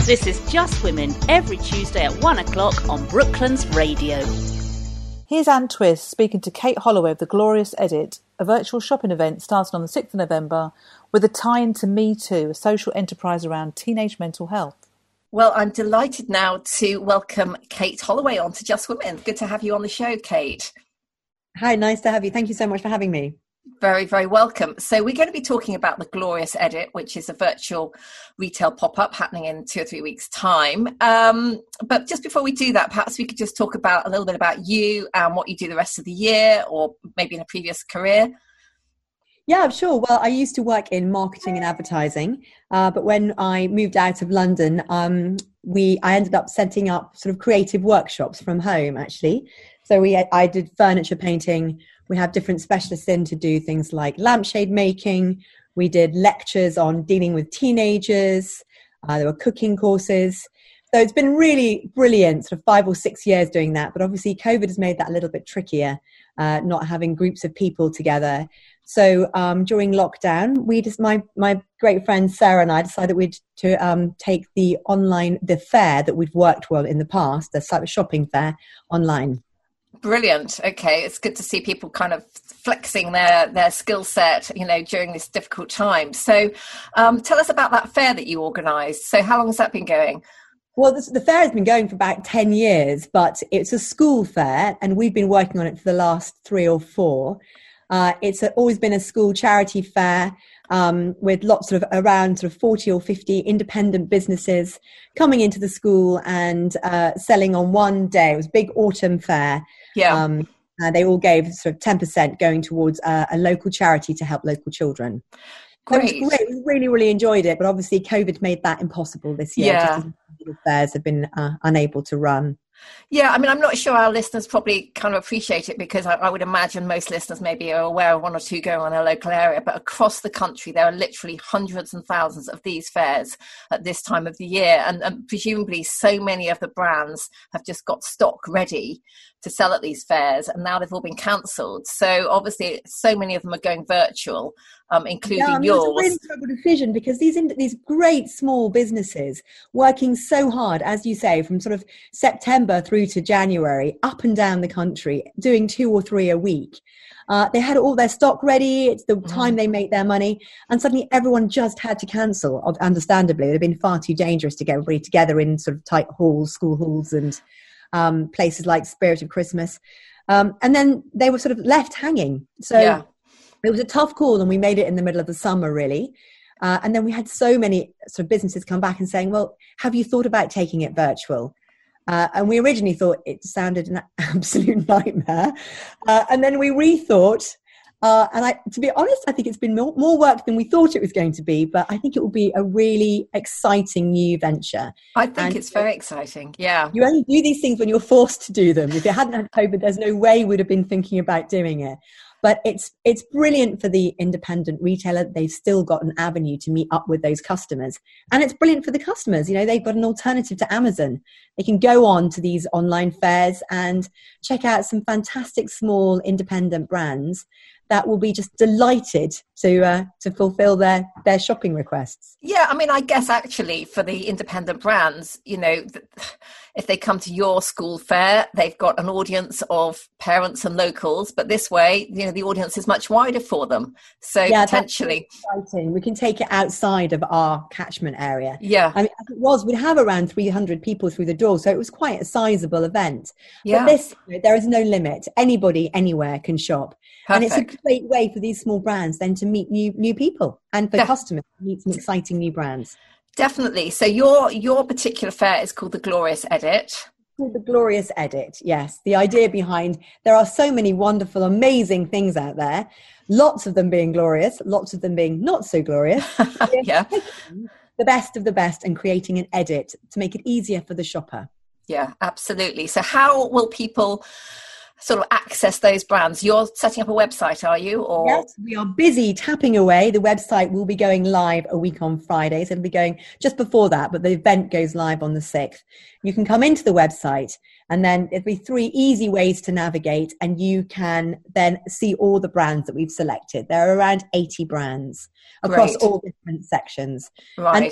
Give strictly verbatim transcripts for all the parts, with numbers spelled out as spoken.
This is Just Women, every Tuesday at one o'clock on Brooklands Radio. Here's Anne Twist speaking to Kate Holloway of The Glorious Edit, a virtual shopping event starting on the sixth of November with a tie-in to Me Too, a social enterprise around teenage mental health. Well, I'm delighted now to welcome Kate Holloway on to Just Women. Good to have you on the show, Kate. Hi, nice to have you. Thank you so much for having me. Very, very welcome. So we're going to be talking about The Glorious Edit, which is a virtual retail pop-up happening in two or three weeks' time. Um, but just before we do that, perhaps we could just talk about a little bit about you and what you do the rest of the year, or maybe in a previous career. Yeah, sure. Well, I used to work in marketing and advertising, uh, but when I moved out of London, um, we I ended up setting up sort of creative workshops from home, actually. So we I did furniture painting. We have different specialists in to do things like lampshade making. We did lectures on dealing with teenagers. Uh, there were cooking courses. So it's been really brilliant, sort of five or six years doing that. But obviously COVID has made that a little bit trickier, uh, not having groups of people together. So um, during lockdown, we just my my great friend Sarah and I decided we'd to um, take the online the fair that we'd worked well in the past, the type of shopping fair, online. Brilliant. Okay, it's good to see people kind of flexing their their skill set, you know, during this difficult time. So, um, tell us about that fair that you organised. So, how long has that been going? Well, this, the fair has been going for about ten years, but it's a school fair, and we've been working on it for the last three or four. Uh, it's a, always been a school charity fair um, with lots of around sort of forty or fifty independent businesses coming into the school and uh, selling on one day. It was a big autumn fair. Yeah. Um, uh, they all gave sort of ten percent going towards uh, a local charity to help local children. Great. It was great. We really, really enjoyed it. But obviously COVID made that impossible this year. Yeah. Just as fairs have been uh, unable to run. Yeah, I mean, I'm not sure our listeners probably kind of appreciate it, because I, I would imagine most listeners maybe are aware of one or two going on in a local area, but across the country there are literally hundreds and thousands of these fairs at this time of the year, and, and presumably so many of the brands have just got stock ready to sell at these fairs, and now they've all been cancelled. So obviously so many of them are going virtual, um, including yeah, I mean, yours. It's a really terrible decision, because these these great small businesses working so hard, as you say, from sort of September through to January, up and down the country, doing two or three a week. Uh, they had all their stock ready. It's the time they make their money. And suddenly everyone just had to cancel, understandably. It would have been far too dangerous to get everybody together in sort of tight halls, school halls, and um, places like Spirit of Christmas. Um, and then they were sort of left hanging. So yeah. It was a tough call, and we made it in the middle of the summer, really. Uh, and then we had so many sort of businesses come back and saying, well, have you thought about taking it virtual? Uh, and we originally thought it sounded an absolute nightmare. Uh, and then we rethought. Uh, and I, to be honest, I think it's been more, more work than we thought it was going to be. But I think it will be a really exciting new venture. I think and it's very exciting. Yeah. You only do these things when you're forced to do them. If it hadn't had COVID, there's no way we'd have been thinking about doing it. But it's it's brilliant for the independent retailer. They've still got an avenue to meet up with those customers. And it's brilliant for the customers. You know, they've got an alternative to Amazon. They can go on to these online fairs and check out some fantastic small independent brands that will be just delighted to uh, to fulfill their, their shopping requests. Yeah, I mean, I guess actually for the independent brands, you know, th- if they come to your school fair, they've got an audience of parents and locals, but this way, you know, the audience is much wider for them. So yeah, potentially that's exciting. We can take it outside of our catchment area. Yeah. I mean, as it was, we'd have around three hundred people through the door, so it was quite a sizable event. Yeah. But this, you know, there is no limit. Anybody, anywhere can shop. Perfect. And it's a great way for these small brands then to meet new new people, and for yeah. customers to meet some exciting new brands. Definitely. So your your particular fair is called The Glorious Edit. Called The Glorious Edit, yes. The idea behind, there are so many wonderful, amazing things out there, lots of them being glorious, lots of them being not so glorious. Yeah. The best of the best, and creating an edit to make it easier for the shopper. Yeah, absolutely. So how will people sort of access those brands? You're setting up a website, are you? Or yes, we are busy tapping away. The website will be going live a week on Friday, so it'll be going just before that, but the event goes live on the sixth. You can come into the website, and then there'll be three easy ways to navigate, and you can then see all the brands that we've selected. There are around eighty brands across Great. all different sections. Right. And in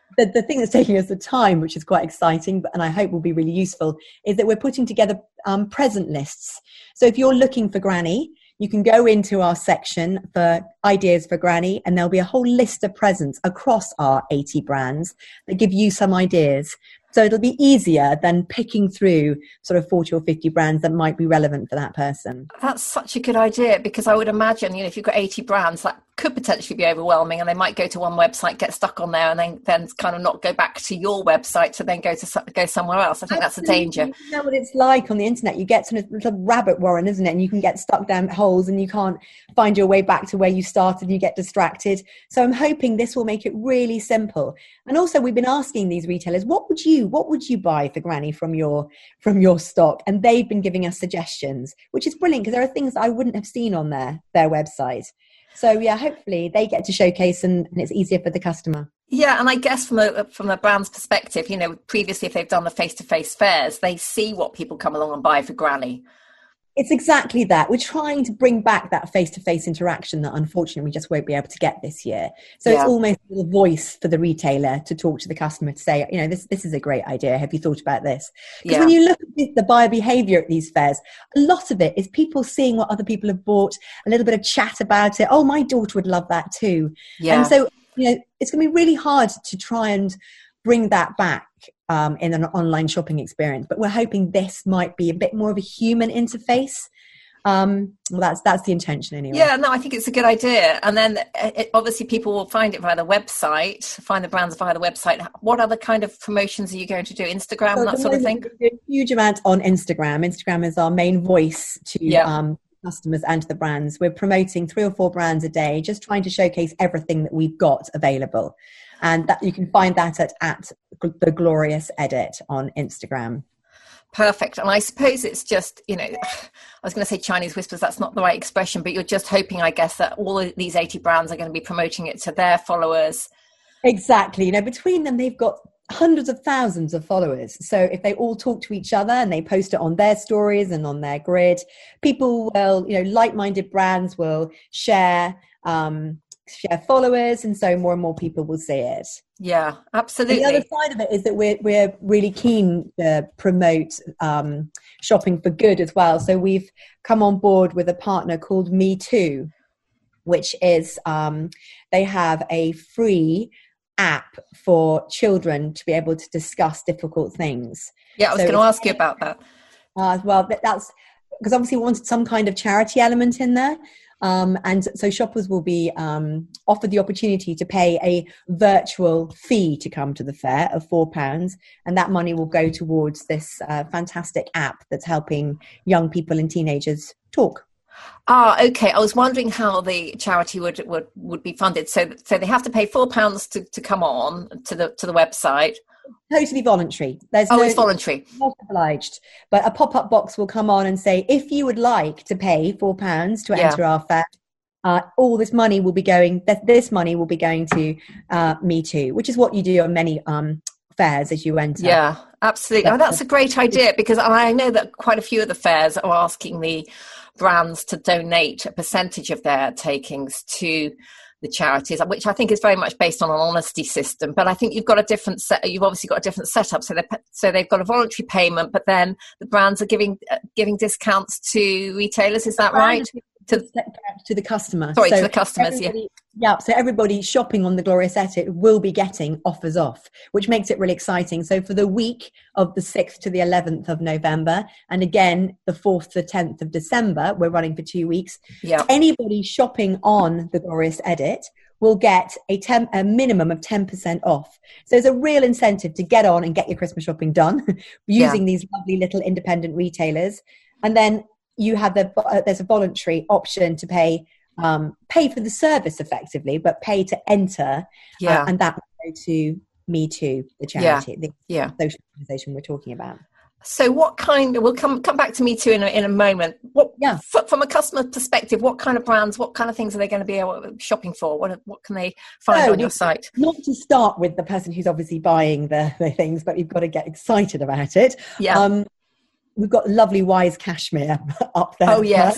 the, the thing that's taking us the time, which is quite exciting, but and I hope will be really useful, is that we're putting together um, present lists. So if you're looking for Granny, you can go into our section for ideas for Granny, and there'll be a whole list of presents across our eighty brands that give you some ideas. So it'll be easier than picking through sort of forty or fifty brands that might be relevant for that person. That's such a good idea, because I would imagine, you know, if you've got eighty brands, that could potentially be overwhelming, and they might go to one website, get stuck on there, and then, then kind of not go back to your website to then go to go somewhere else. I think Absolutely. That's a danger. You know what it's like on the internet. You get to a little rabbit warren, isn't it? And you can get stuck down holes and you can't find your way back to where you started and you get distracted. So I'm hoping this will make it really simple. And also we've been asking these retailers, what would you, what would you buy for Granny from your, from your stock? And they've been giving us suggestions, which is brilliant, because there are things I wouldn't have seen on their, their website. So yeah, hopefully they get to showcase and, and it's easier for the customer. Yeah, and I guess from a from a brand's perspective, you know, previously if they've done the face-to-face fairs, they see what people come along and buy for Granny. It's exactly that. We're trying to bring back that face-to-face interaction that unfortunately we just won't be able to get this year. So yeah. It's almost a little voice for the retailer to talk to the customer to say, you know, this this is a great idea. Have you thought about this? Because yeah. when you look at the buyer behavior at these fairs, a lot of it is people seeing what other people have bought, a little bit of chat about it. Oh, my daughter would love that too. Yeah. And so, you know, it's going to be really hard to try and bring that back um, in an online shopping experience. But we're hoping this might be a bit more of a human interface. Um, well, that's that's the intention anyway. Yeah, no, I think it's a good idea. And then it, obviously people will find it via the website, find the brands via the website. What other kind of promotions are you going to do? Instagram, so that sort of thing? A huge amount on Instagram. Instagram is our main voice to yeah. um, customers and to the brands. We're promoting three or four brands a day, just trying to showcase everything that we've got available. And that you can find that at, at The Glorious Edit on Instagram. Perfect. And I suppose it's just, you know, I was going to say Chinese whispers, that's not the right expression, but you're just hoping, I guess, that all of these eighty brands are going to be promoting it to their followers. Exactly. You know, between them, they've got hundreds of thousands of followers. So if they all talk to each other and they post it on their stories and on their grid, people will, you know, like-minded brands will share, um, share followers, and so more and more people will see it. Yeah, absolutely. And the other side of it is that we're we're really keen to promote um, shopping for good as well. So we've come on board with a partner called Me Too, which is um, they have a free app for children to be able to discuss difficult things. Yeah, I was so going to ask you about that. Uh, well, that's because obviously we wanted some kind of charity element in there. Um, and so shoppers will be um, offered the opportunity to pay a virtual fee to come to the fair of four pounds, and that money will go towards this uh, fantastic app that's helping young people and teenagers talk. Ah, okay. I was wondering how the charity would would, would be funded. So, so they have to pay four pounds to, to come on to the to the website. Totally voluntary. There's oh, no, it's voluntary. Not obliged. But a pop-up box will come on and say, if you would like to pay four pounds to yeah. enter our fair, uh, all this money will be going. Th- this money will be going to uh, Me Too, which is what you do on many um, fairs as you enter. Yeah, absolutely. Oh, that's a great idea, because I know that quite a few of the fairs are asking the brands to donate a percentage of their takings to the charities, which I think is very much based on an honesty system. But I think you've got a different set. You've obviously got a different setup. So they so they've got a voluntary payment, but then the brands are giving uh, giving discounts to retailers. Is that right? To, to the customer. Sorry, so to the customers. Yeah. Yeah. So everybody shopping on the Glorious Edit will be getting offers off, which makes it really exciting. So for the week of the sixth to the eleventh of November, and again the fourth to the tenth of December, we're running for two weeks. Yeah. Anybody shopping on the Glorious Edit will get a, ten, a minimum of ten percent off. So there's a real incentive to get on and get your Christmas shopping done using yeah. these lovely little independent retailers. And then you have the uh, there's a voluntary option to pay um, pay for the service effectively, but pay to enter. Yeah, uh, and that will go to Me Too, the charity, yeah. the yeah. social organisation we're talking about. So, what kind? We'll come come back to Me Too in a, in a moment. What? Yeah. F- from a customer perspective, what kind of brands, what kind of things are they going to be able, shopping for? What what can they find so, on your site? Not to start with the person who's obviously buying the, the things, but you've got to get excited about it. Yeah. Um, We've got lovely Wise Cashmere up there. Oh, yes.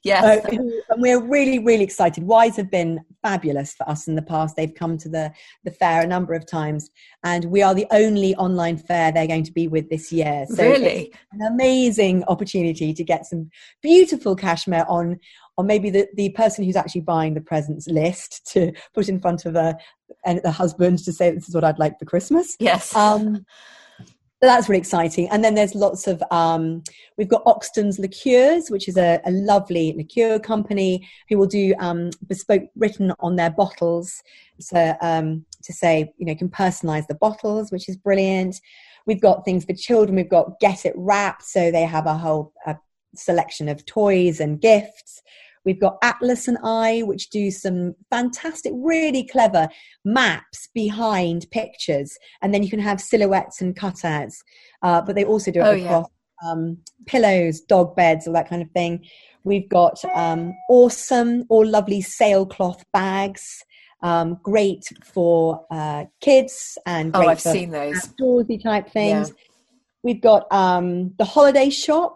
Yes. Uh, and we're really, really excited. Wise have been fabulous for us in the past. They've come to the, the fair a number of times, and we are the only online fair they're going to be with this year. So really? It's an amazing opportunity to get some beautiful cashmere on, or maybe the, the person who's actually buying the presents list to put in front of a, and the husband to say, this is what I'd like for Christmas. Yes. Um, So that's really exciting. And then there's lots of, um, we've got Oxton's Liqueurs, which is a, a lovely liqueur company who will do um, bespoke written on their bottles. So um, to say, you know, you can personalize the bottles, which is brilliant. We've got things for children. We've got Get It Wrapped. So they have a whole a selection of toys and gifts. We've got Atlas and I, which do some fantastic, really clever maps behind pictures. And then you can have silhouettes and cutouts. Uh, but they also do it oh, across yeah. um, pillows, dog beds, all that kind of thing. We've got um, awesome, all lovely sailcloth bags. Um, great for uh, kids and great oh, I've for seen those outdoorsy type things. Yeah. We've got um, the holiday shop.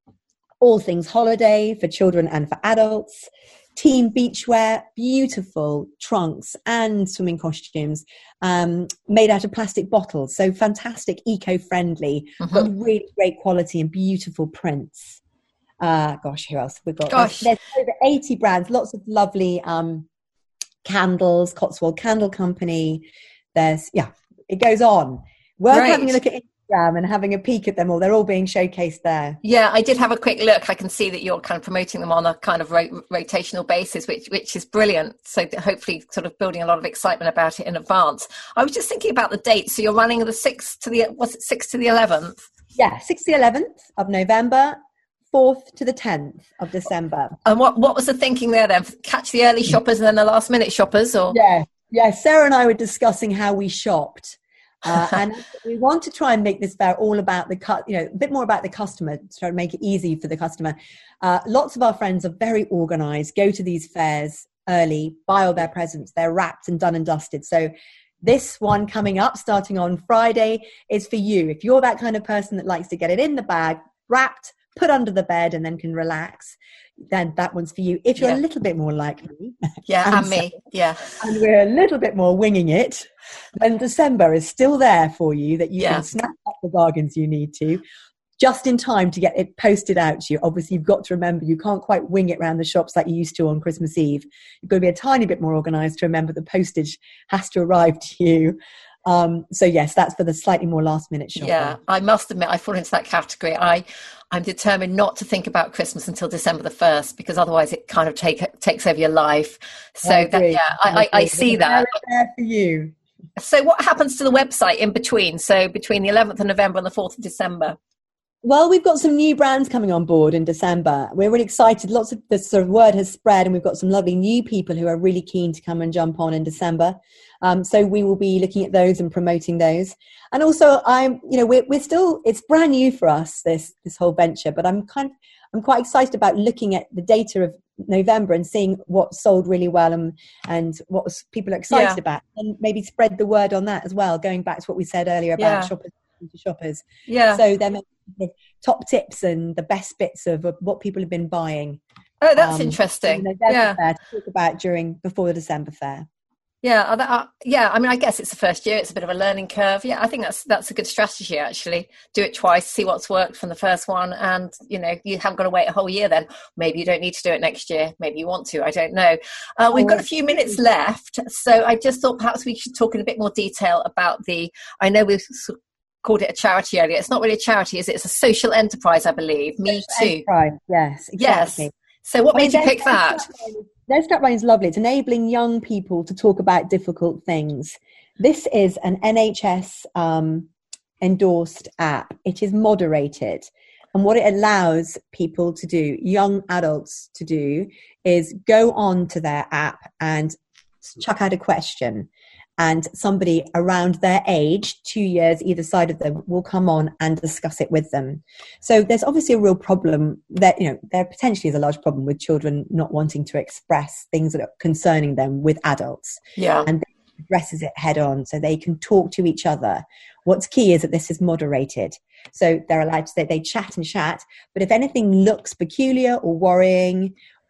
All things holiday for children and for adults. Team beachwear, beautiful trunks and swimming costumes um, made out of plastic bottles. So fantastic, eco-friendly, mm-hmm. but really great quality and beautiful prints. Uh, gosh, who else we've got? Gosh. There's, there's over eighty brands, lots of lovely um, candles, Cotswold Candle Company. There's, yeah, it goes on. Worth Great. having a look at and having a peek at them all. They're all being showcased there. Yeah, I did have a quick look. I can see that you're kind of promoting them on a kind of ro- rotational basis, which which is brilliant. So hopefully sort of building a lot of excitement about it in advance. I was just thinking about the dates. So you're running the sixth to the, was it sixth to the eleventh? Yeah, sixth to the eleventh of November, fourth to the tenth of December. And what, what was the thinking there then? Catch the early shoppers and then the last minute shoppers? Or Yeah, yeah. Sarah and I were discussing how we shopped. uh, and we want to try and make this fair all about the cut, you know, a bit more about the customer, to try to make it easy for the customer. Uh, lots of our friends are very organized, go to these fairs early, buy all their presents, they're wrapped and done and dusted. So this one coming up, starting on Friday, is for you. If you're that kind of person that likes to get it in the bag, wrapped, put under the bed, and then can relax, then that one's for you. If you're yeah. a little bit more like me, yeah, and, and me, so, yeah, and we're a little bit more winging it, then December is still there for you, that you yeah. can snap up the bargains you need to, just in time to get it posted out to you. Obviously, you've got to remember you can't quite wing it around the shops like you used to on Christmas Eve. You've got to be a tiny bit more organised to remember the postage has to arrive to you. Um, so yes, that's for the slightly more last minute shopper. Yeah, I must admit I fall into that category. I, I'm determined not to think about Christmas until December the first, because otherwise it kind of take, takes over your life. So I that, yeah, I, I, I see that. There for you. So what happens to the website in between? So between the eleventh of November and the fourth of December? Well, we've got some new brands coming on board in December. We're really excited. Lots of the sort of word has spread, and we've got some lovely new people who are really keen to come and jump on in December. Um, so we will be looking at those and promoting those. And also, I'm, you know, we're we're still, it's brand new for us, this this whole venture. But I'm kind of, I'm quite excited about looking at the data of November and seeing what sold really well and and what was people are excited yeah. about, and maybe spread the word on that as well. Going back to what we said earlier about yeah. shoppers to shoppers. Yeah. So there may be top tips and the best bits of, of what people have been buying. Oh, that's um, interesting. You know, yeah. Fair to talk about during before the December fair. Yeah, uh, yeah. I mean, I guess it's the first year; it's a bit of a learning curve. Yeah, I think that's that's a good strategy. Actually, do it twice, see what's worked from the first one, and you know, you haven't got to wait a whole year. Then maybe you don't need to do it next year. Maybe you want to. I don't know. Uh, we've got a few minutes left, so I just thought perhaps we should talk in a bit more detail about the. I know we've called it a charity earlier. It's not really a charity, is it? It's a social enterprise, I believe. Me Too. Enterprise, yes, exactly. Yes. So, what I made mean, you pick that? Their strapline is lovely. It's enabling young people to talk about difficult things. This is an N H S um, endorsed app. It is moderated. And what it allows people to do, young adults to do, is go on to their app and chuck out a question. And somebody around their age, two years either side of them, will come on and discuss it with them. So there's obviously a real problem that, you know, there potentially is a large problem with children not wanting to express things that are concerning them with adults. Yeah. And this addresses it head on so they can talk to each other. What's key is that this is moderated. So they're allowed to say they chat and chat, but if anything looks peculiar or worrying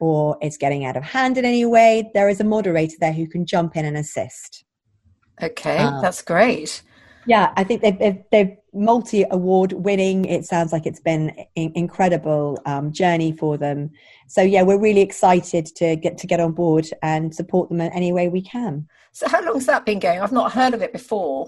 or it's getting out of hand in any way, there is a moderator there who can jump in and assist. Okay, um, that's great. Yeah, I think they've, they've, they've multi-award winning. It sounds like it's been an incredible um, journey for them. So yeah, we're really excited to get to get on board and support them in any way we can. So how long has that been going? I've not heard of it before.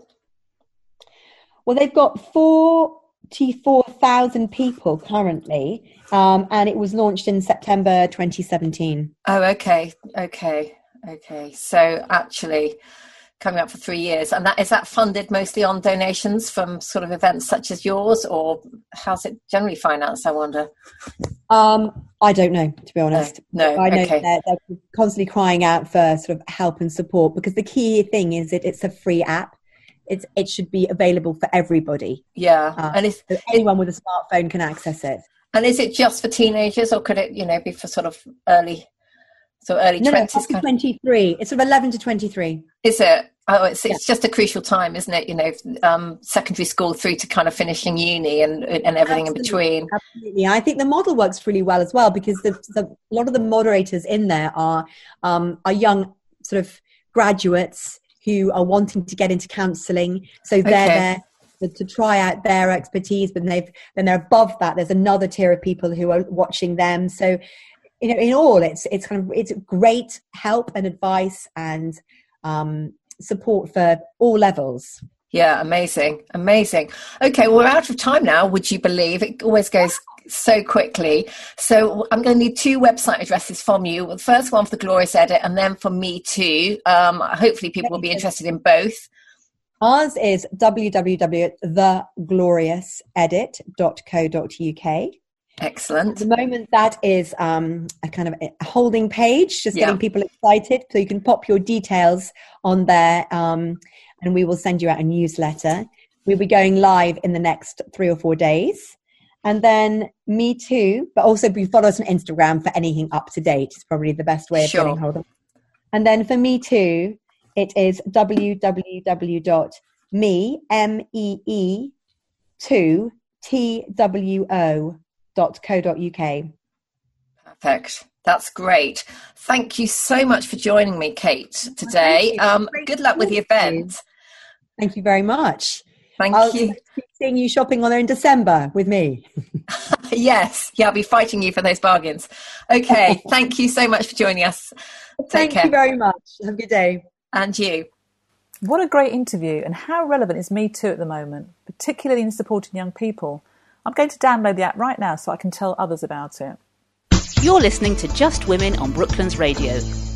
Well, they've got forty-four thousand people currently, um, and it was launched in September twenty seventeen. Oh, okay, okay, okay. So actually coming up for three years. And that is that funded mostly on donations from sort of events such as yours, or how's it generally financed, I wonder? Um, I don't know, to be honest. No, no I know okay. they're, they're constantly crying out for sort of help and support, because the key thing is that it's a free app. It's, it should be available for everybody. Yeah. Uh, and if so anyone with a smartphone can access it. And is it just for teenagers, or could it, you know, be for sort of early, so early no, twenties? No, it's twenty-three. It's sort of eleven to twenty-three. Is it? Oh, it's yeah. it's just a crucial time, isn't it? You know, um, secondary school through to kind of finishing uni and and everything Absolutely. in between. Absolutely. I think the model works really well as well, because the, the, a lot of the moderators in there are um, are young sort of graduates who are wanting to get into counselling. So they're Okay. there to, to try out their expertise, but they've then they're above that. There's another tier of people who are watching them. So, you know, in all, it's it's kind of it's great help and advice and um, support for all levels. Yeah, amazing, amazing. Okay, well, we're out of time now, would you believe? It always goes so quickly. So I'm going to need two website addresses from you. The first one for the Glorious Edit, and then for Me Too. Um, hopefully people will be interested in both. Ours is w w w dot the glorious edit dot co dot u k. Excellent. At the moment, that is um, a kind of a holding page, just Yeah. getting people excited. So you can pop your details on there, um, and we will send you out a newsletter. We'll be going live in the next three or four days. And then Me Too, but also be follow us on Instagram for anything up to date. It's probably the best way of Sure. getting hold of it. And then for Me Too, it is w w w dot me, M E E, two, T W O dot co dot u k. Perfect. That's great. Thank you so much for joining me, Kate, today. you. Um, Great good luck with the to meet you. event. Thank you very much. Thank I'll you. keep seeing you shopping on there in December with me. Yes. Yeah, I'll be fighting you for those bargains. Okay. Thank you so much for joining us. Take Thank care. you very much. Have a good day. And you. What a great interview, and how relevant is Me Too at the moment, particularly in supporting young people. I'm going to download the app right now so I can tell others about it. You're listening to Just Women on Brooklands Radio.